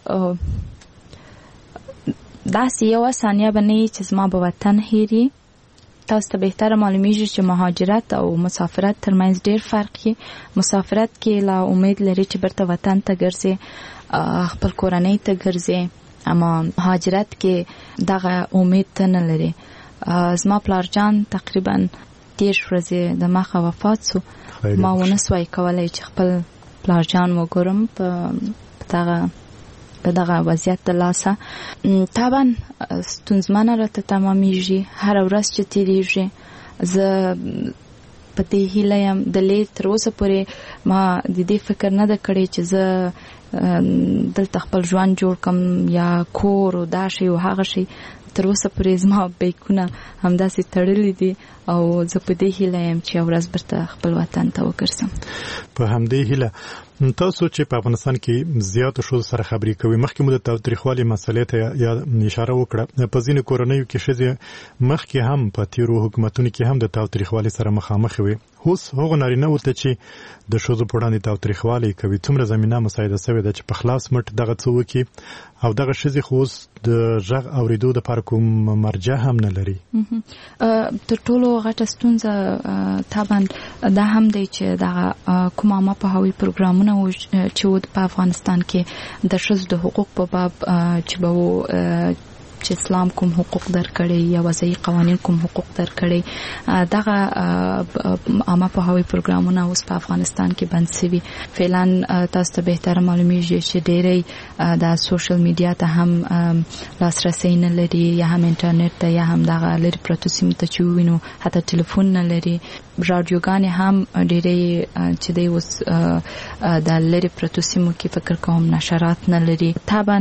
داسې یو ثانیه بنئ چې زما به وطن هېري. تاسو ته بهتره معلومیږي چې مهاجرت او مسافرت ترمنځ ډېر فرق دی. مسافرت کې لا امید لري چې برته وطن ته ګرځي خپل کورنۍ ته ګرځي اما مهاجرت کې دغه امید ته نه لري. زما پلار جان تقریبا دېرش ورځې د مخه وفات سو ما ونه سوای کولی چې خپل پلار جان وګورم په دغه په دغه وضعیت د لاسه طبعا ستونزمنه راته تمامیږي هر ورځ چې تیریږي. زه په دې هیله یم د لې تر اوسه پورې ما د دې فکر نه ده کړی چې زه دلته خپل ژوند جوړ کم یا کور او دا شی او هغه شی تر اوسه پورې زما بیکونه همداسې تړلي دي او زه په دې هیله یم چې یو ورځ برته خپل وطن ته وګرځم. په همدې هیله تاسو چې په افغانستان کې زیاتو ښځو سره خبرې کوي مخکې مو د تاوتریخوالي مسلې ته یا اشاره وکړه په ځینو کورنیو کې ښځې مخکې هم په تیرو حکومتونو کې هم د تاوتریخوالي سره مخامخ وي. اوس هغه نارینه ورته چې د ښځو په وړاندې تاوتریخوالي کوي څومره زمینه مساعده شوې ده چې په خلاص مټ دغه څه وکړي او دغه ښځې خو اوس د غږ اورېدو دپاره کوم مرجع هم نه لري. تر ټولو غټه ستونزه طبعا دا هم دی چې دغه کوم عامه پوهاوي پروګرامونه چې په افغانستان کې د ښځو د حقوق په باب چې به چې اسلام کوم حقوق درکړي یا وضعي قوانين کوم حقوق درکړي دغه عامه پوهاوي پروګرامونه اوس په افغانستان کې بند شوي. فعلا تاسو ته بهتره معلومیږي چې ډېری د سوشل میډیا ته هم لاسرسي نه لري یا هم انټرنیټ ته یا هم دغه لري پروتو سیمو ته چې وینو حتی ټلیفون نه لري. رادیوګانې هم ډېری چې دی اوس د لري پروتو سیمو کې فکر کوم نشرات نه لري. طبعا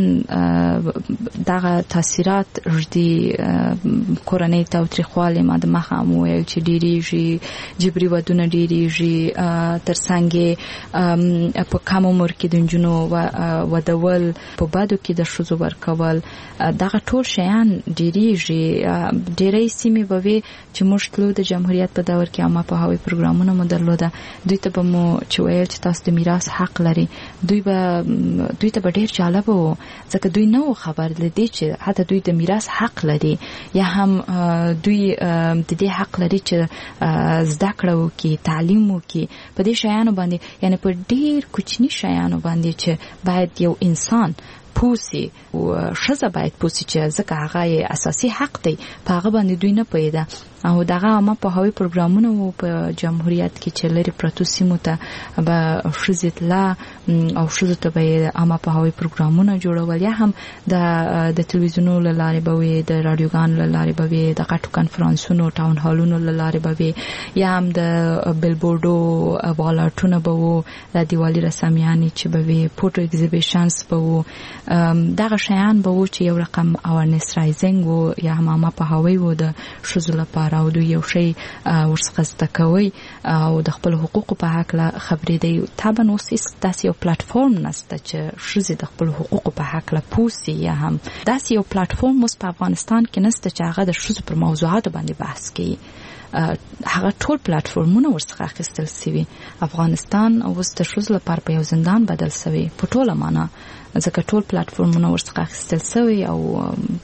دغه تاثیرات ردی کورنۍ تاوتریخوالی ما د مخه مو یو چې ډیریږي جبري ودونه ډیریږي ترڅنګ په کم عمر کې د نجونو ودول په بادو کې د ښځو ورکول دغه ټول شیان ډیریږي. ډېری سیمې به وي چې موږ تلو د جمهوریت په دور کې عامه پوهاوي پروګرامونه مو درلوده دوی ته به مو چې ویل چې تاسو د میراث حق لري دوی به دوی ته به ډېر جالب و ځکه دوی نه و خبر لدی چې حتی دوی د میراث حق لري یا هم دوی د دې حق لري چې زده کړه وکړي تعلیم وکړي په دې شیانو باندې یعنی په ډېر کوچني شیانو باندې چې باید یو انسان پوسی او ښځه باید پوسی چې ځکه هغه اساسي حق دی په هغه باندې دوی نه پوهېده او دغه عامه پوهاوي پروګرامونه وو په جمهوریت کې چې لري پرتو سیمو ته به ښځې تله او ښځو ته به عامه پوهاوي پروګرامونه جوړول یا هم د د تلویزیونو له لارې به وي د راډیوګانو له لارې به وي د غټو کنفرانسونو ټاون هالونو له لارې به وي یا هم د بیلبورډو والاټونه به وو د دیوالي رسامیانې چې به وي فوټو ایگزیبیشنز به وو دغه شیان به وو چې یو رقم اورنس رایزینګ وو یا هم عامه پوهاوي وو د ښځو لپاره او دوی یو شی ورڅخه زده کوي او د خپل حقوقو په هکله خبرې دی. طبعا اوس داسې یو پلیټفارم نشته چې ښځې د خپل حقوقو په هکله پوسي یا هم داسې یو پلیټفارم اوس په افغانستان کې نشته چې هغه د ښځو پر موضوعاتو باندې بحث کوي. هغه ټول پلیټفارمونه ورڅخه اخیستل شوي. افغانستان اوس د ښځو لپاره په یو زندان بدل شوی په ټوله معنا ځکه ټول پلیټفارمونه ورڅخه اخیستل شوي او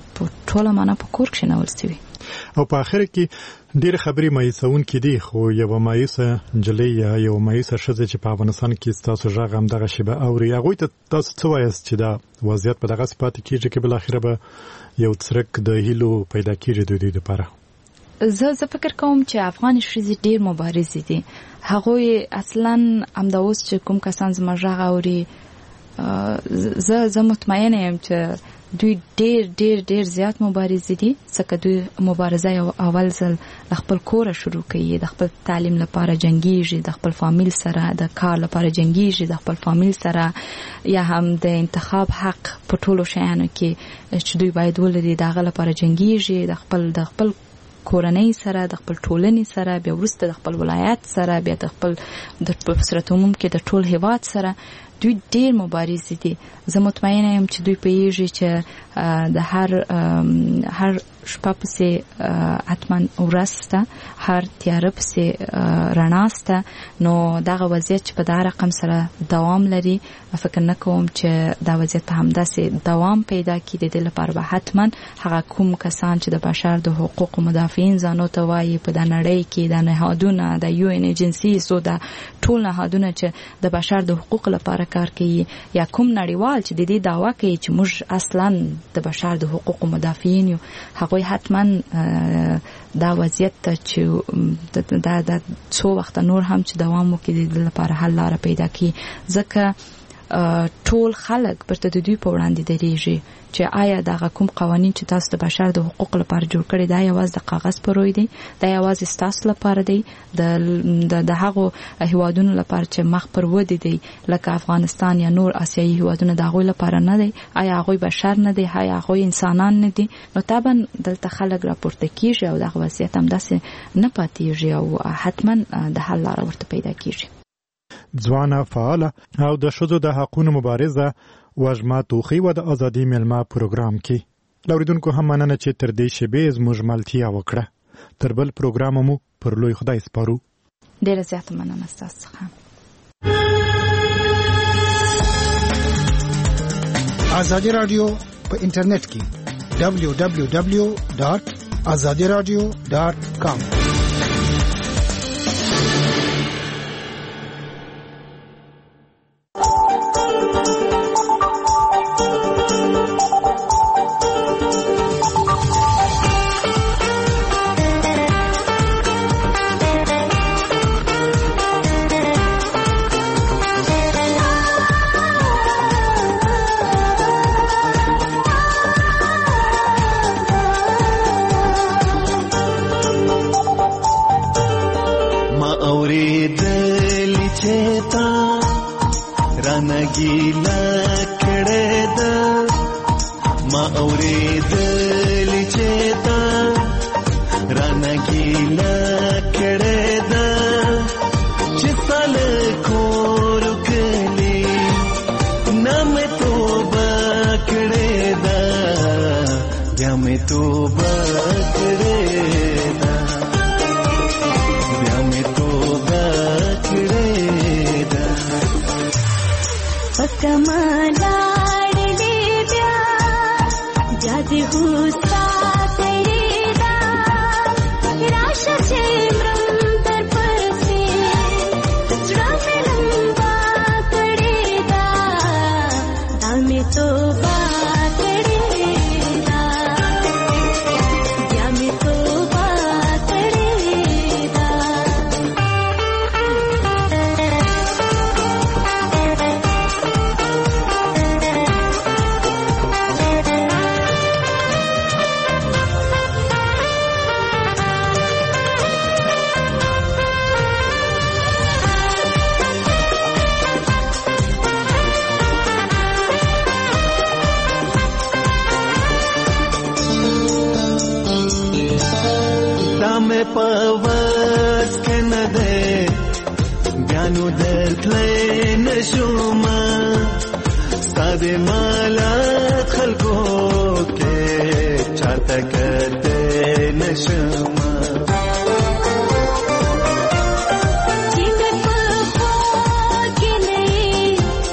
ټول معنا په کور کې نول سوي. او په اخر کې ډېر خبرې مایوسون کې دي، خو یو مایوسه نجلۍ یا یو مایوسه ښځه چې په افغانستان کې ستاسو غږ هم دغه شیبه اوري، هغوی ته تاسو څه وایاست چې دا وضعیت په دغسې پاتې کېږي کې بالاخره به یو څرک د هیلو پیدا کېږي د دوی دپاره؟ زه زه فکر کوم چې افغان ښځې ډېر مبارزې دي. هغوی اصلا همدا اوس چې کوم کسان زما غږ اوري، زه زه مطمئنه یم چې دوی ډېر ډېر ډېر زیات مبارزې دي، ځکه دوی مبارزه یو اول ځل د خپل کوره شروع کوي، د خپل تعلیم لپاره جنګیږي، د خپل فامیل سره د کار لپاره جنګیږي، د خپل فامیل سره، یا هم د انتخاب حق په ټولو شیانو کې چې دوی باید ولري د هغه لپاره جنګیږي، د خپل د خپل کورنۍ سره، د خپل ټولنې سره، بیا وروسته د خپل ولایت سره، بیا د خپل د صورت عموم کې د ټول هیواد سره. دوی ډېر مبارزې دي. زه مطمئنه یم چې دوی پوهیږي چې د هر هر شپه پسې حتما ورځ شته، هر تیاره پسې رڼا شته. نو دغه وضعیت چې په دغه رقم سره دوام لري، فکر نه کوم چې دا وضعیت په همداسې دوام پیدا کړي. د دې لپاره به حتما هغه کوم کسان چې د بشر د حقوقو مدافعین ځانو ته وایي په د نړۍ کې، د نهادونه، د یو ان ایجنسیز او د ټول نهادونه چې د بشر د حقوقو لپاره کار کوي، یا کوم نړیوال چې د دې دعوا کوي چې موږ اصلا د بشر د حقوقو مدافعین یو، هغوی حتما دا وضعیت چې دا د څو وخت نور هم چې دوام وکړي د لپاره حل لاره پیدا کړي. ځکه ټول خلک برته د دوی په وړاندې درېږي چې آیا دغه کوم قوانین چې تاسو د بشر د حقوقو لپاره جوړ کړي دا یوازې د کاغذ پر روی دی، دا یوازې ستاسو لپاره دی، د د هغو هیوادونو لپاره چې مخ پر ودې دی لکه افغانستان یا نور آسیایي هیوادونه د هغوی لپاره نه دی؟ آیا هغوی بشر نه دی؟ آیا هغوی انسانان نه دي؟ نو طبعا دلته خلک راپورته کېږي او دغه وضعیت همداسې نه پاتېږي او حتما د حل لاره ورته پیدا کېږي. ځوانه، فعاله او د ښځو د حقونو مبارزه وژمه توخی و د ازادي میلمه پروګرام کې لوریدونکو هم مننه چې تر دې شیبې زموږ ملتیا وکړه. تر بل پروګرام مو پر لوی خدای سپارو. ډیره زیاته مننه ستاسو څخه. ازادي رادیو په انټرنیټ کې دبلیو دبلیو دبلیو ډاټ ازادي رادیو ډاټ کام.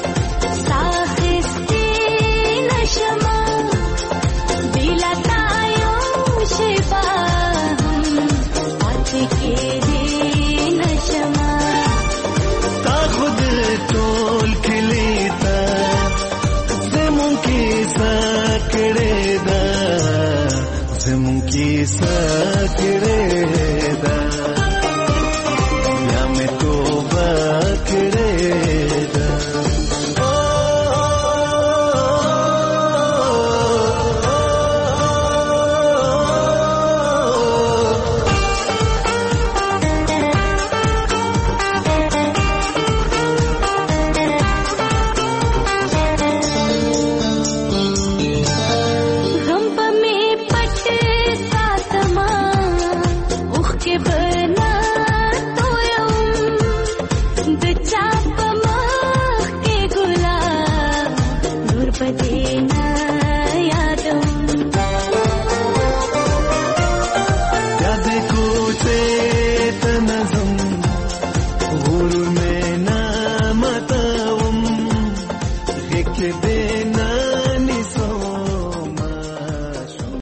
Bila زمون کی سکړې